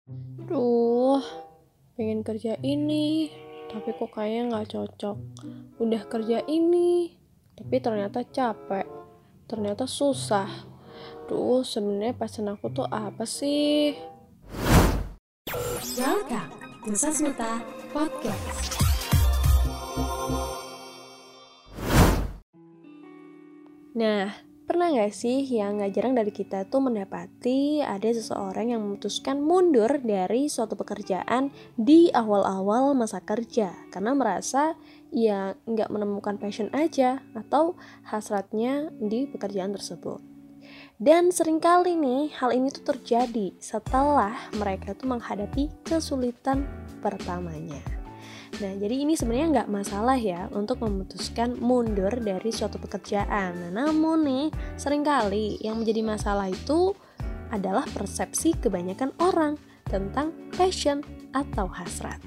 Duh, pengen kerja ini, tapi kok kayaknya nggak cocok. Udah kerja ini, tapi ternyata capek, ternyata susah. Duh, sebenarnya passion aku tuh apa sih? Welcome to Sasmita Podcast. Nah, pernah nggak sih yang nggak jarang dari kita tuh mendapati ada seseorang yang memutuskan mundur dari suatu pekerjaan di awal-awal masa kerja karena merasa ya nggak menemukan passion aja atau hasratnya di pekerjaan tersebut. Dan seringkali nih hal ini tuh terjadi setelah mereka tuh menghadapi kesulitan pertamanya. Nah, jadi ini sebenarnya nggak masalah ya untuk memutuskan mundur dari suatu pekerjaan. Nah, namun nih, seringkali yang menjadi masalah itu adalah persepsi kebanyakan orang tentang passion atau hasrat.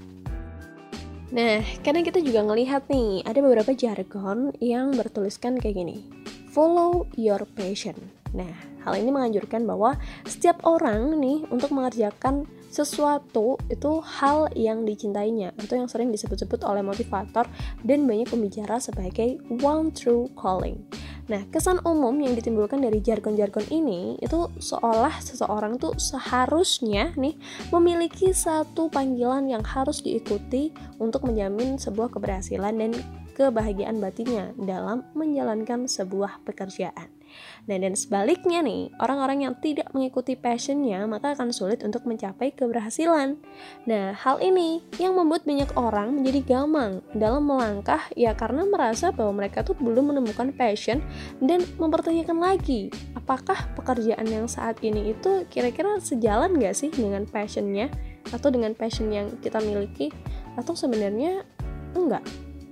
Nah, kadang kita juga ngelihat nih, ada beberapa jargon yang bertuliskan kayak gini, follow your passion. Nah, hal ini menganjurkan bahwa setiap orang nih untuk mengerjakan sesuatu itu hal yang dicintainya atau yang sering disebut-sebut oleh motivator dan banyak pembicara sebagai one true calling. Nah, kesan umum yang ditimbulkan dari jargon-jargon ini itu seolah seseorang tuh seharusnya nih memiliki satu panggilan yang harus diikuti untuk menjamin sebuah keberhasilan dan kebahagiaan batinnya dalam menjalankan sebuah pekerjaan. Nah, dan sebaliknya nih, orang-orang yang tidak mengikuti passionnya maka akan sulit untuk mencapai keberhasilan. Nah, hal ini yang membuat banyak orang menjadi gamang dalam melangkah ya karena merasa bahwa mereka tuh belum menemukan passion dan mempertanyakan lagi, apakah pekerjaan yang saat ini itu kira-kira sejalan gak sih dengan passionnya atau dengan passion yang kita miliki atau sebenarnya enggak.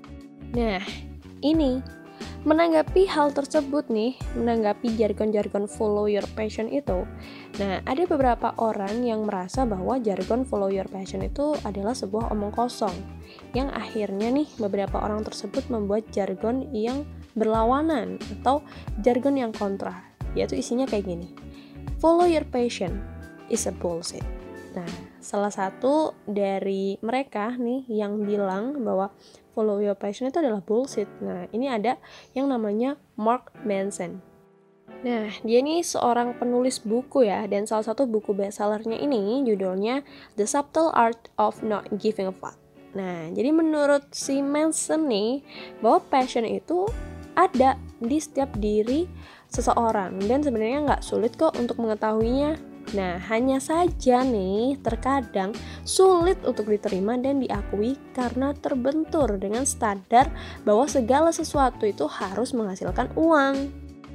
Nah, ini menanggapi hal tersebut nih, menanggapi jargon-jargon follow your passion itu. Nah, ada beberapa orang yang merasa bahwa jargon follow your passion itu adalah sebuah omong kosong. Yang akhirnya nih, beberapa orang tersebut membuat jargon yang berlawanan atau jargon yang kontra. Yaitu isinya kayak gini. Follow your passion is a bullshit. Nah, salah satu dari mereka nih yang bilang bahwa follow your passion itu adalah bullshit. Nah, ini ada yang namanya Mark Manson. Nah, dia ini seorang penulis buku ya, dan salah satu buku bestsellernya ini judulnya The Subtle Art of Not Giving a Fuck. Nah, jadi menurut si Manson nih, bahwa passion itu ada di setiap diri seseorang dan sebenarnya nggak sulit kok untuk mengetahuinya. Nah, hanya saja nih terkadang sulit untuk diterima dan diakui karena terbentur dengan standar bahwa segala sesuatu itu harus menghasilkan uang.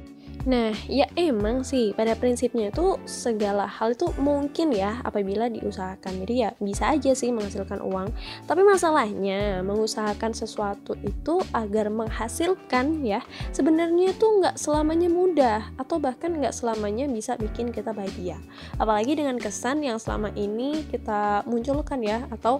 Nah, ya emang sih pada prinsipnya itu segala hal itu mungkin ya apabila diusahakan. Jadi ya bisa aja sih menghasilkan uang. Tapi masalahnya mengusahakan sesuatu itu agar menghasilkan ya sebenarnya tuh nggak selamanya mudah atau bahkan nggak selamanya bisa bikin kita bahagia. Apalagi dengan kesan yang selama ini kita munculkan ya atau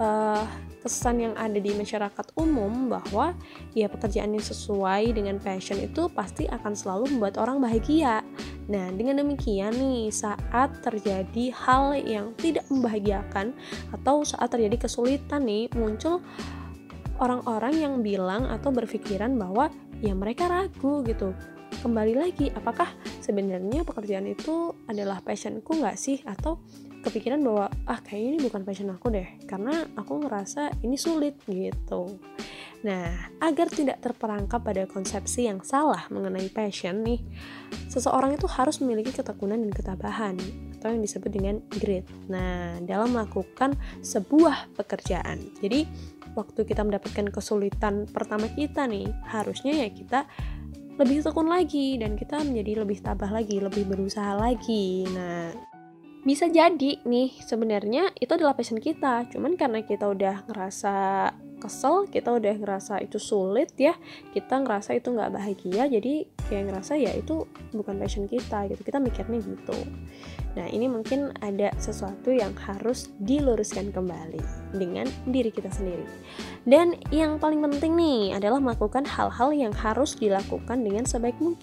kesan yang ada di masyarakat umum bahwa ya pekerjaan yang sesuai dengan passion itu pasti akan selalu membuat orang bahagia. Nah, dengan demikian nih, saat terjadi hal yang tidak membahagiakan atau saat terjadi kesulitan nih, muncul orang-orang yang bilang atau berpikiran bahwa ya mereka ragu gitu. Kembali lagi, apakah sebenarnya pekerjaan itu adalah passionku nggak sih? Atau kepikiran bahwa kayaknya ini bukan passion aku deh, karena aku ngerasa ini sulit gitu. Nah, agar tidak terperangkap pada konsepsi yang salah mengenai passion nih, seseorang itu harus memiliki ketekunan dan ketabahan atau yang disebut dengan grit. Nah, dalam melakukan sebuah pekerjaan. Jadi, waktu kita mendapatkan kesulitan pertama kita nih, harusnya ya kita lebih tekun lagi dan kita menjadi lebih tabah lagi, lebih berusaha lagi. Nah, bisa jadi nih sebenarnya itu adalah passion kita, cuman karena kita udah ngerasa kesel, kita udah ngerasa itu sulit ya, kita ngerasa itu nggak bahagia, jadi kayak ngerasa ya itu bukan passion kita gitu, kita mikirnya gitu. Nah, ini mungkin ada sesuatu yang harus diluruskan kembali dengan diri kita sendiri. Dan yang paling penting nih adalah melakukan hal-hal yang harus dilakukan dengan sebaik mungkin.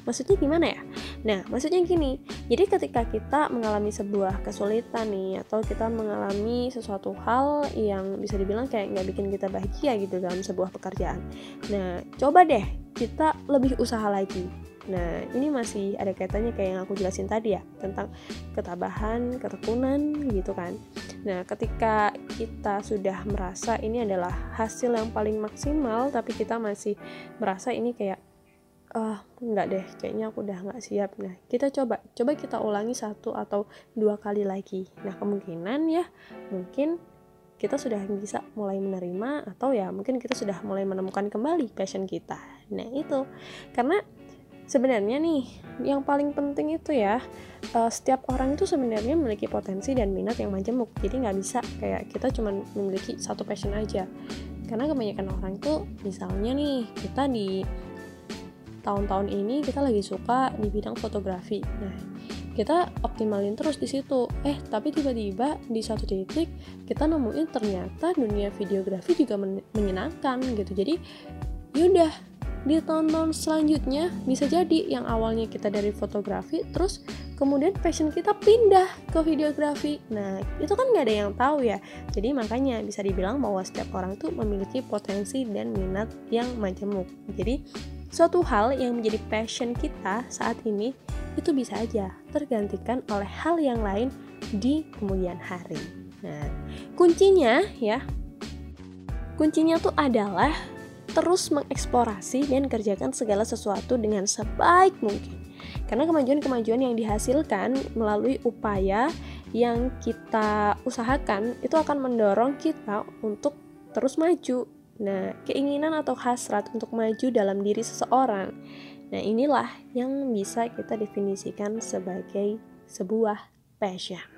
Maksudnya gimana ya? Nah, maksudnya gini, jadi ketika kita mengalami sebuah kesulitan nih, atau kita mengalami sesuatu hal yang bisa dibilang kayak nggak bikin kita bahagia gitu dalam sebuah pekerjaan. Nah, coba deh kita lebih usaha lagi. Nah, ini masih ada kaitannya kayak yang aku jelasin tadi ya, tentang ketabahan, ketekunan gitu kan. Nah, ketika kita sudah merasa ini adalah hasil yang paling maksimal, tapi kita masih merasa ini kayak enggak deh, kayaknya aku udah nggak siap. Nah, kita coba kita ulangi 1 atau 2 kali lagi. Nah, kemungkinan ya, mungkin kita sudah bisa mulai menerima, atau ya mungkin kita sudah mulai menemukan kembali passion kita. Nah, itu karena sebenarnya nih, yang paling penting itu ya, setiap orang itu sebenarnya memiliki potensi dan minat yang majemuk. Jadi nggak bisa kayak kita cuma memiliki satu passion aja. Karena kebanyakan orang tuh, misalnya nih, kita di tahun-tahun ini kita lagi suka di bidang fotografi. Nah, kita optimalin terus di situ. Tapi tiba-tiba di satu titik kita nemuin ternyata dunia videografi juga menyenangkan gitu. Jadi, yaudah, di tahun-tahun selanjutnya bisa jadi yang awalnya kita dari fotografi, terus kemudian passion kita pindah ke videografi. Nah, itu kan nggak ada yang tahu ya. Jadi makanya bisa dibilang bahwa setiap orang tuh memiliki potensi dan minat yang majemuk. Jadi suatu hal yang menjadi passion kita saat ini itu bisa aja tergantikan oleh hal yang lain di kemudian hari. Nah, kuncinya tuh adalah terus mengeksplorasi dan kerjakan segala sesuatu dengan sebaik mungkin. Karena kemajuan-kemajuan yang dihasilkan melalui upaya yang kita usahakan itu akan mendorong kita untuk terus maju. Nah, keinginan atau hasrat untuk maju dalam diri seseorang, nah inilah yang bisa kita definisikan sebagai sebuah passion.